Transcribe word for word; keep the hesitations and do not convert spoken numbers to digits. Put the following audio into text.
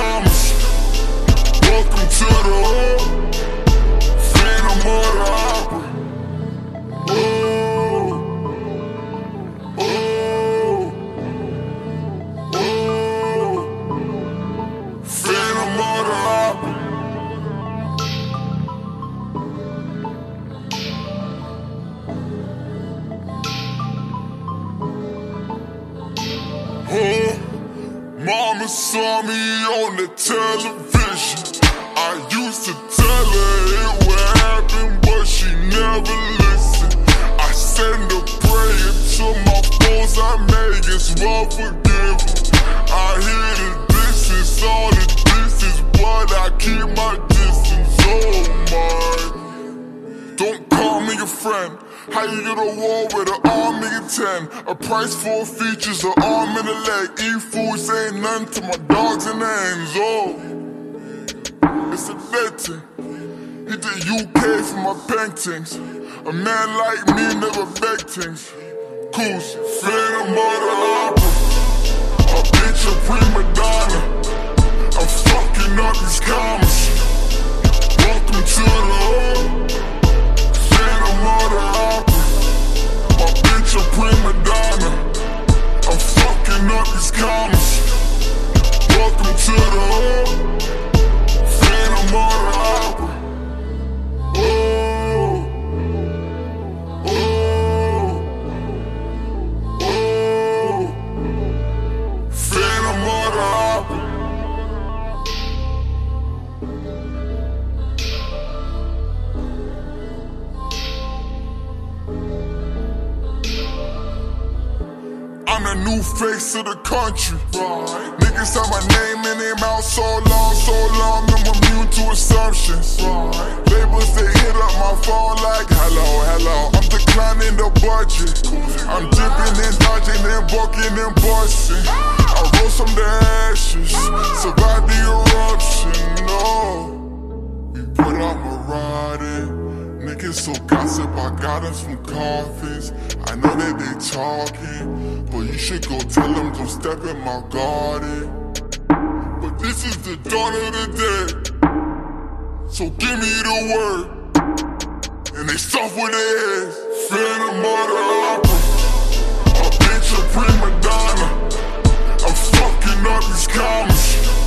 commas. Welcome to the hood, Phantom of the Opera. Oh, oh, oh, Phantom of the Opera. Oh, mama saw me on the television. I used to tell her it would happen, but she never listened. I send a prayer to my foes I made, guess what, forgive them. I hear the distance, all the distance, but I keep my distance. Oh my, don't call me a friend. How you get a war with an arm in ten? A price for features, an arm and a leg. Eat food, say nothing to my dogs and names. Oh, it's a betting. Hit the U K for my paintings. A man like me never beg things. Coos, Phantom of the Opera. A bitch a prima donna. I'm fucking up these commas. Welcome to the hood, Phantom of the Opera. My bitch a prima donna. I'm fucking up these commas. Welcome to the hood, Phantom of the Opera. Oh, oh, oh, Phantom of the Opera. I'm the new face of the country. Right. Niggas have my name in their mouth so long, so long, I'm immune to assumptions. Right. Labels, they hit up my phone like, hello, hello. I'm declining the budget. I'm dipping and dodging and bucking and busting. I rose from the ashes, survived the eruption. No, we put out Marauding. Niggas so gossip, I got us from coffins. I know that they talking, but you should go tell them don't step in my garden. But this is the dawn of the day, so give me the word. And they soft with their heads. Phantom of the Opera. A bitch a prima donna. I'm fucking up these commas.